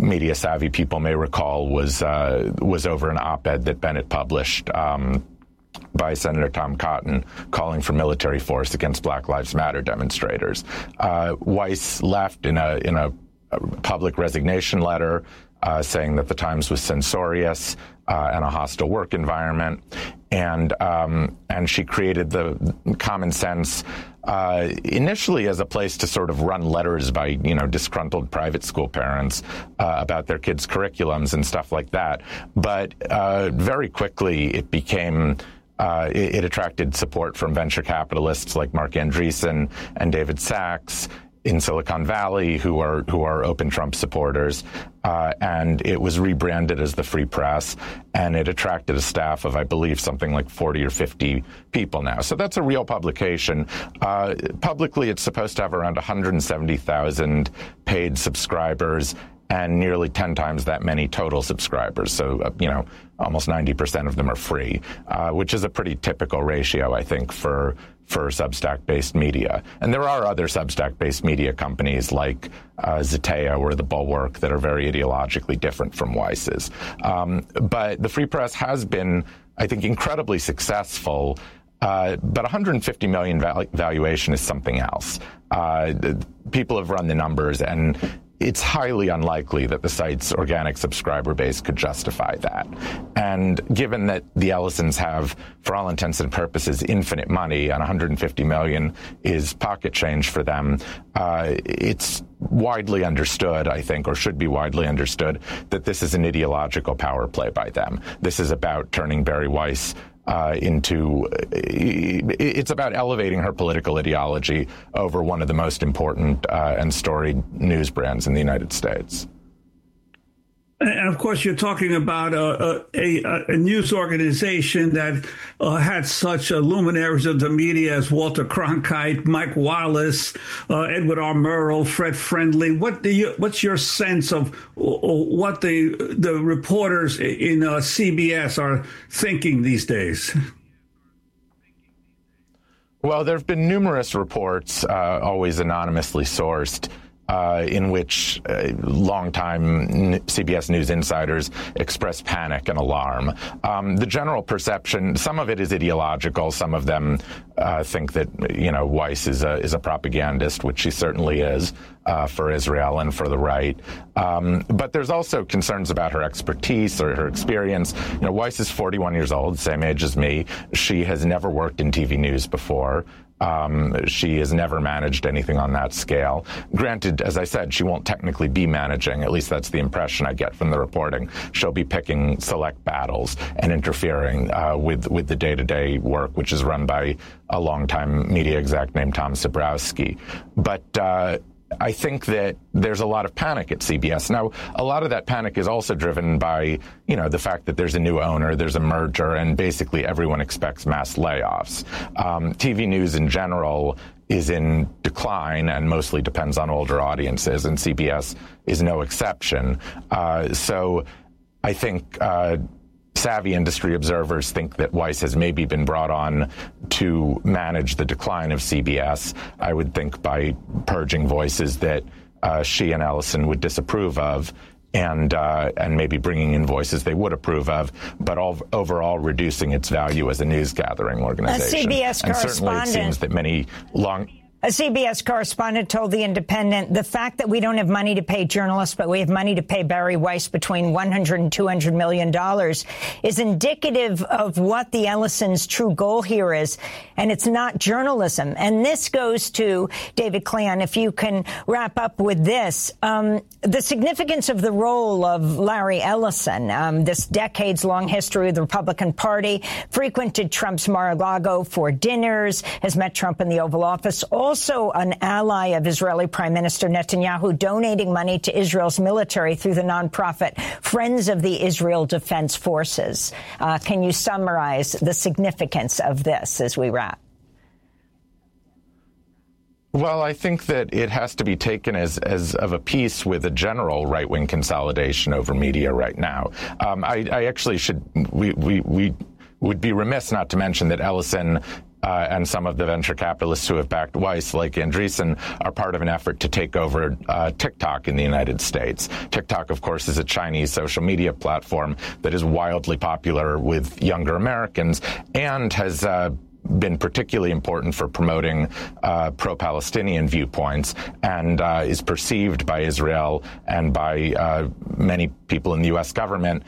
media-savvy people may recall was over an op-ed that Bennett published by Senator Tom Cotton calling for military force against Black Lives Matter demonstrators. Weiss left in a public resignation letter saying that the Times was censorious and a hostile work environment, and she created the Common Sense initially as a place to sort of run letters by disgruntled private school parents about their kids' curriculums and stuff like that. But very quickly it became it attracted support from venture capitalists like Mark Andreessen and David Sachs in Silicon Valley, who are open Trump supporters, and it was rebranded as the Free Press, and it attracted a staff of, I believe, something like 40 or 50 people now. So that's a real publication. Publicly, it's supposed to have around 170,000 paid subscribers and nearly 10 times that many total subscribers. So, almost 90% of them are free, which is a pretty typical ratio, I think, for Substack-based media. And there are other Substack-based media companies like Zeteo or The Bulwark that are very ideologically different from Weiss's. But the Free Press has been, I think, incredibly successful. But $150 million valuation is something else. People have run the numbers, and it's highly unlikely that the site's organic subscriber base could justify that. And given that the Ellisons have, for all intents and purposes, infinite money, and $150 million is pocket change for them, it's widely understood, I think, or should be widely understood, that this is an ideological power play by them. This is about turning Bari Weiss it's about elevating her political ideology over one of the most important and storied news brands in the United States. And of course, you're talking about a news organization that had such luminaries of the media as Walter Cronkite, Mike Wallace, Edward R. Murrow, Fred Friendly. What's your sense of what the reporters in CBS are thinking these days? Well, there have been numerous reports, always anonymously sourced, in which longtime CBS News insiders express panic and alarm. The general perception, some of it is ideological. Some of them think that, Weiss is a propagandist, which she certainly is for Israel and for the right. But there's also concerns about her expertise or her experience. Weiss is 41 years old, same age as me. She has never worked in TV news before. She has never managed anything on that scale. Granted, as I said, she won't technically be managing. At least that's the impression I get from the reporting. She'll be picking select battles and interfering with the day-to-day work, which is run by a longtime media exec named Tom Sabrowski. But I think that there's a lot of panic at CBS. Now, a lot of that panic is also driven by, the fact that there's a new owner, there's a merger, and basically everyone expects mass layoffs. TV news in general is in decline and mostly depends on older audiences, and CBS is no exception. So I think savvy industry observers think that Weiss has maybe been brought on to manage the decline of CBS, I would think, by purging voices that she and Ellison would disapprove of, and maybe bringing in voices they would approve of, but overall reducing its value as a news gathering organization. A CBS and certainly it seems that many A CBS correspondent told The Independent, the fact that we don't have money to pay journalists, but we have money to pay Bari Weiss between $100 and $200 million is indicative of what the Ellisons' true goal here is. And it's not journalism. And this goes to David Klian, if you can wrap up with this. The significance of the role of Larry Ellison, this decades-long history of the Republican Party, frequented Trump's Mar-a-Lago for dinners, has met Trump in the Oval Office, also an ally of Israeli Prime Minister Netanyahu, donating money to Israel's military through the nonprofit Friends of the Israel Defense Forces. Can you summarize the significance of this as we wrap? Well, I think that it has to be taken as of a piece with a general right-wing consolidation over media right now. I actually should, we would be remiss not to mention that Ellison and some of the venture capitalists who have backed Weiss, like Andreessen, are part of an effort to take over TikTok in the United States. TikTok, of course, is a Chinese social media platform that is wildly popular with younger Americans and has been particularly important for promoting pro-Palestinian viewpoints, and is perceived by Israel and by many people in the U.S. government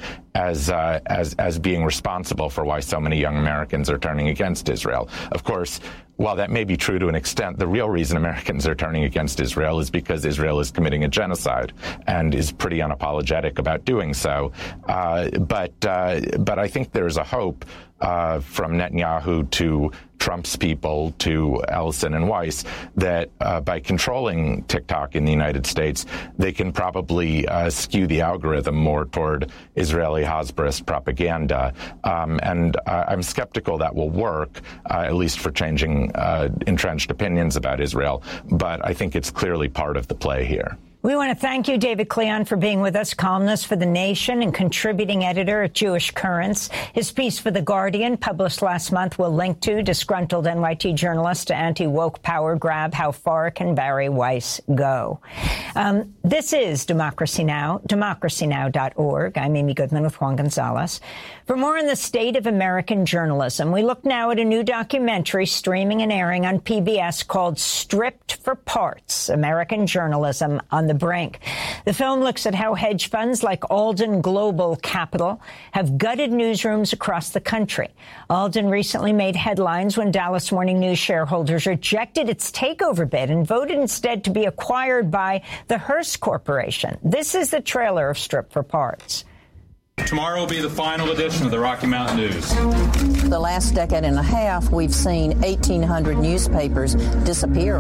as being responsible for why so many young Americans are turning against Israel. Of course, while that may be true to an extent, the real reason Americans are turning against Israel is because Israel is committing a genocide and is pretty unapologetic about doing so. But I think there's a hope from Netanyahu to Trump's people to Ellison and Weiss that by controlling TikTok in the United States, they can probably skew the algorithm more toward Israeli Hasbroist propaganda. And I'm skeptical that will work, at least for changing entrenched opinions about Israel. But I think it's clearly part of the play here. We want to thank you, David Cleon, for being with us, columnist for The Nation and contributing editor at Jewish Currents. His piece for The Guardian, published last month, will link to disgruntled NYT journalist to anti-woke power grab. How far can Bari Weiss go? This is Democracy Now!, democracynow.org. I'm Amy Goodman with Juan Gonzalez. For more on the state of American journalism, we look now at a new documentary streaming and airing on PBS called Stripped for Parts, American Journalism on the Brink. The film looks at how hedge funds like Alden Global Capital have gutted newsrooms across the country. Alden recently made headlines when Dallas Morning News shareholders rejected its takeover bid and voted instead to be acquired by the Hearst Corporation. This is the trailer of Stripped for Parts. Tomorrow will be the final edition of the Rocky Mountain News. The last decade and a half, we've seen 1,800 newspapers disappear.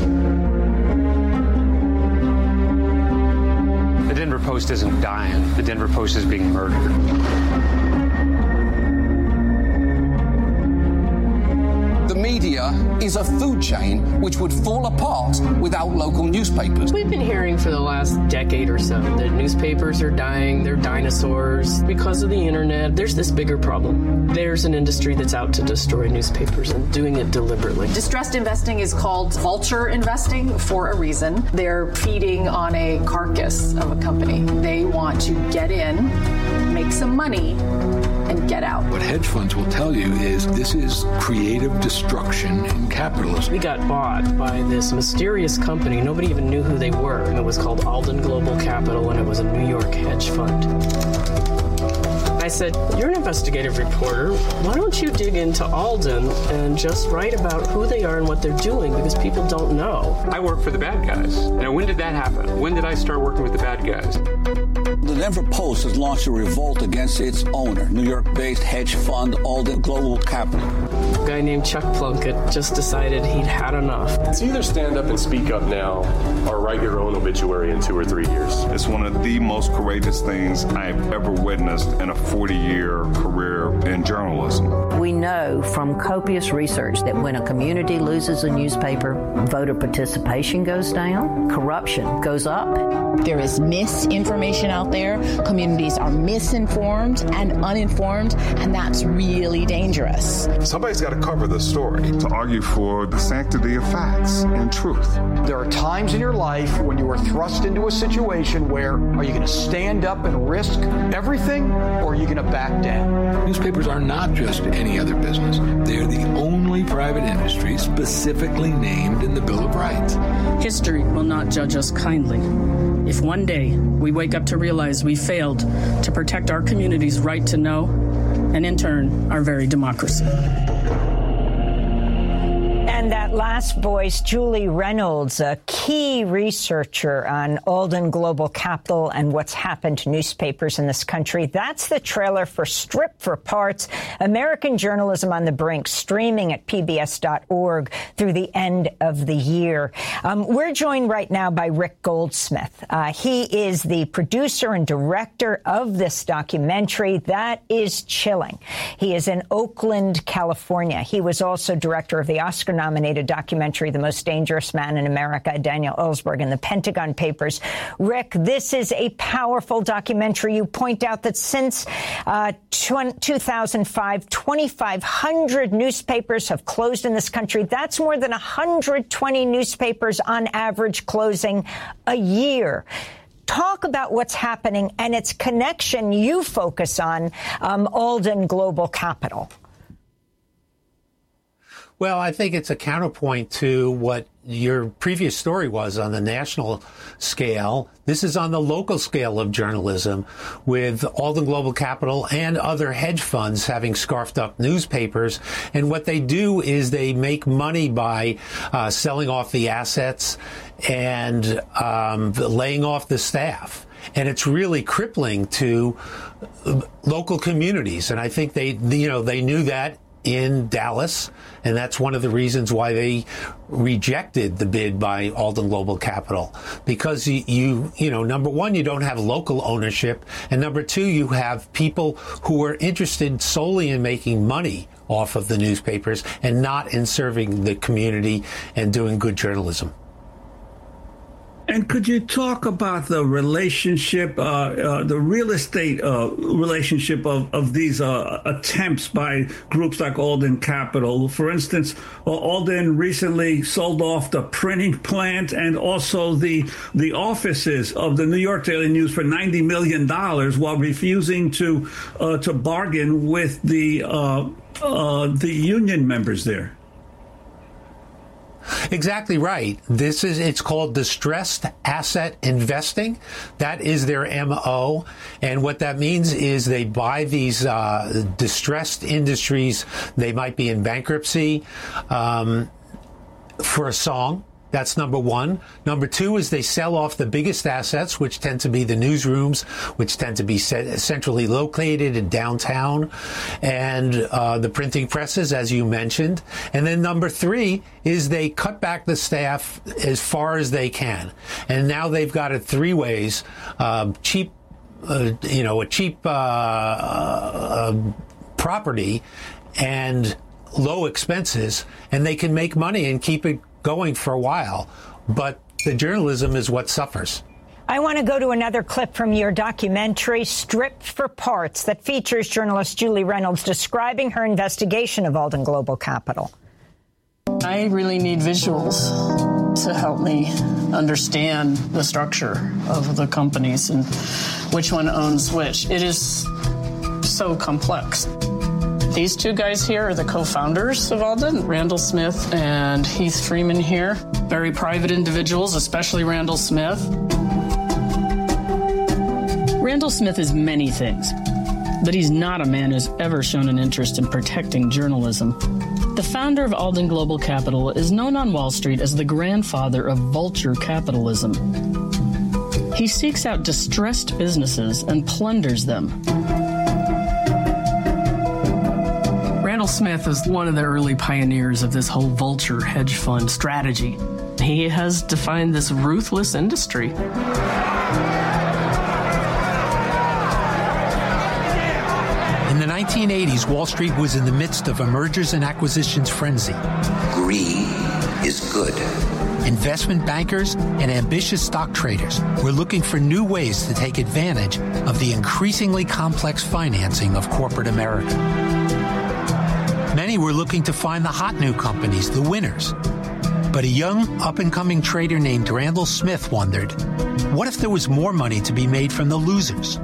The Denver Post isn't dying. The Denver Post is being murdered. The media is a food chain which would fall apart without local newspapers. We've been hearing for the last decade or so that newspapers are dying, they're dinosaurs. Because of the internet, there's this bigger problem. There's an industry that's out to destroy newspapers and doing it deliberately. Distressed investing is called vulture investing for a reason. They're feeding on a carcass of a company. They want to get in, make some money, and get out. What hedge funds will tell you is this is creative destruction in capitalism. We got bought by this mysterious company. Nobody even knew who they were. It was called Alden Global Capital, and it was a New York hedge fund. I said, you're an investigative reporter. Why don't you dig into Alden and just write about who they are and what they're doing, because people don't know. I work for the bad guys. Now, when did that happen? When did I start working with the bad guys? The Denver Post has launched a revolt against its owner, New York-based hedge fund Alden Global Capital. A guy named Chuck Plunkett just decided he'd had enough. It's either stand up and speak up now or write your own obituary in 2 or 3 years. It's one of the most courageous things I've ever witnessed in a 40-year career in journalism. We know from copious research that when a community loses a newspaper, voter participation goes down, corruption goes up. There is misinformation out there. Communities are misinformed and uninformed, and that's really dangerous. Somebody's got to cover the story to argue for the sanctity of facts and truth. There are times in your life when you are thrust into a situation where are you going to stand up and risk everything, or are you going to back down? Newspapers are not just any other business. They're the only private industry specifically named in the Bill of Rights. History will not judge us kindly if one day we wake up to realize we failed to protect our community's right to know, and in turn, our very democracy. And that last voice, Julie Reynolds, a key researcher on Alden Global Capital and what's happened to newspapers in this country. That's the trailer for Stripped for Parts, American Journalism on the Brink, streaming at pbs.org through the end of the year. We're joined right now by Rick Goldsmith. He is the producer and director of this documentary. That is chilling. He is in Oakland, California. He was also director of the Oscar-nominated Oscar-nominated documentary, The Most Dangerous Man in America, Daniel Ellsberg and the Pentagon Papers. Rick, this is a powerful documentary. You point out that since 2005, 2,500 newspapers have closed in this country. That's more than 120 newspapers on average closing a year. Talk about what's happening and its connection. You focus on Alden Global Capital. Well, I think it's a counterpoint to what your previous story was on the national scale. This is on the local scale of journalism, with Alden Global Capital and other hedge funds having scarfed up newspapers. And what they do is they make money by selling off the assets and laying off the staff. And it's really crippling to local communities. And I think they knew that in Dallas, and that's one of the reasons why they rejected the bid by Alden Global Capital, because you number one, you don't have local ownership, and number two, you have people who are interested solely in making money off of the newspapers and not in serving the community and doing good journalism. And could you talk about the relationship, the real estate relationship of these attempts by groups like Alden Capital? For instance, Alden recently sold off the printing plant and also the offices of the New York Daily News for $90 million, while refusing to bargain with the union members there. Exactly right. It's called distressed asset investing. That is their MO. And what that means is they buy these distressed industries. They might be in bankruptcy for a song. That's number one. Number two is they sell off the biggest assets, which tend to be the newsrooms, which tend to be centrally located in downtown, and the printing presses, as you mentioned. And then number three is they cut back the staff as far as they can. And now they've got it three ways: cheap property and low expenses, and they can make money and keep it going for a while, but the journalism is what suffers. I want to go to another clip from your documentary, Stripped for Parts, that features journalist Julie Reynolds describing her investigation of Alden Global Capital. I really need visuals to help me understand the structure of the companies and which one owns which. It is so complex. These two guys here are the co-founders of Alden, Randall Smith and Heath Freeman here. Very private individuals, especially Randall Smith. Randall Smith is many things, but he's not a man who's ever shown an interest in protecting journalism. The founder of Alden Global Capital is known on Wall Street as the grandfather of vulture capitalism. He seeks out distressed businesses and plunders them. Randall Smith is one of the early pioneers of this whole vulture hedge fund strategy. He has defined this ruthless industry. In the 1980s, Wall Street was in the midst of a mergers and acquisitions frenzy. Greed is good. Investment bankers and ambitious stock traders were looking for new ways to take advantage of the increasingly complex financing of corporate America. Many were looking to find the hot new companies, the winners. But a young, up-and-coming trader named Randall Smith wondered, what if there was more money to be made from the losers?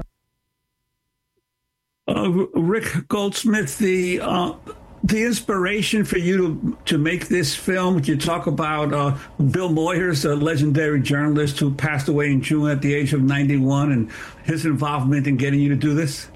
Rick Goldsmith, the inspiration for you to make this film, you talk about Bill Moyers, a legendary journalist who passed away in June at the age of 91, and his involvement in getting you to do this?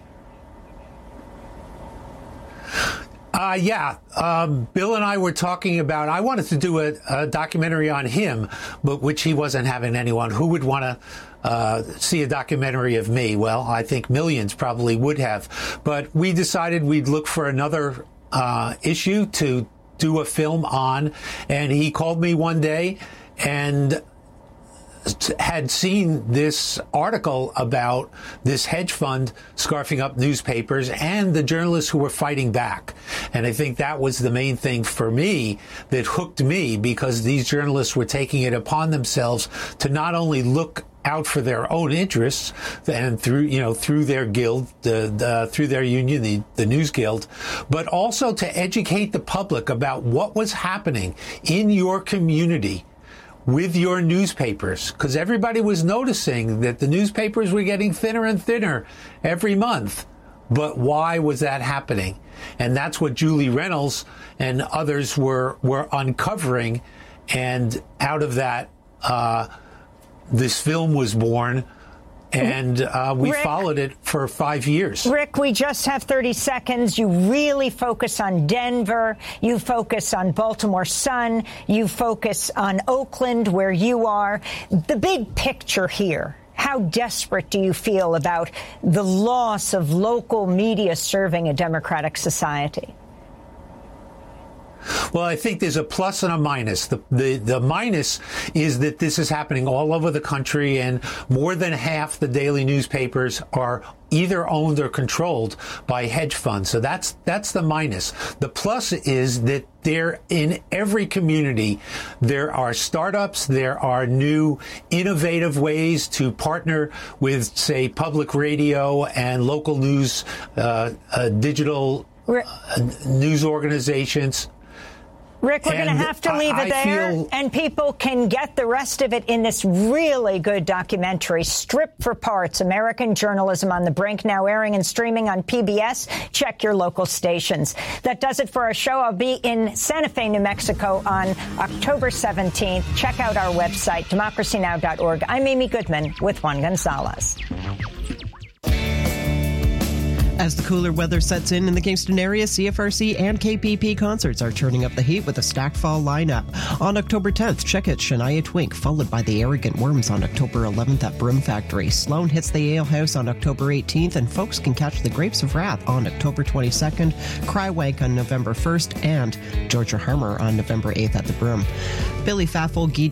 Bill and I were talking about, I wanted to do a documentary on him, but which he wasn't having anyone. Who would want to see a documentary of me? Well, I think millions probably would have. But we decided we'd look for another issue to do a film on. And he called me one day and had seen this article about this hedge fund scarfing up newspapers and the journalists who were fighting back. And I think that was the main thing for me that hooked me, because these journalists were taking it upon themselves to not only look out for their own interests and through their guild, through their union, the News Guild, but also to educate the public about what was happening in your community with your newspapers, because everybody was noticing that the newspapers were getting thinner and thinner every month. But why was that happening? And that's what Julie Reynolds and others were uncovering. And out of that, this film was born. And we followed it for 5 years. Rick, we just have 30 seconds. You really focus on Denver. You focus on Baltimore Sun. You focus on Oakland, where you are. The big picture here. How desperate do you feel about the loss of local media serving a democratic society? Well, I think there's a plus and a minus. The minus is that this is happening all over the country, and more than half the daily newspapers are either owned or controlled by hedge funds. So that's the minus. The plus is that there, in every community, there are startups, there are new innovative ways to partner with, say, public radio and local news, digital news organizations. Rick, we're going to have to leave it there, and people can get the rest of it in this really good documentary, Stripped for Parts, American Journalism on the Brink, now airing and streaming on PBS. Check your local stations. That does it for our show. I'll be in Santa Fe, New Mexico on October 17th. Check out our website, democracynow.org. I'm Amy Goodman with Juan Gonzalez. As the cooler weather sets in the Kingston area, CFRC and KPP concerts are turning up the heat with a stacked fall lineup. On October 10th, check out Shania Twink, followed by the Arrogant Worms on October 11th at Broom Factory. Sloan hits the Ale House on October 18th, and folks can catch the Grapes of Wrath on October 22nd, Crywank on November 1st, and Georgia Harmer on November 8th at the Broom. Billy Faffel,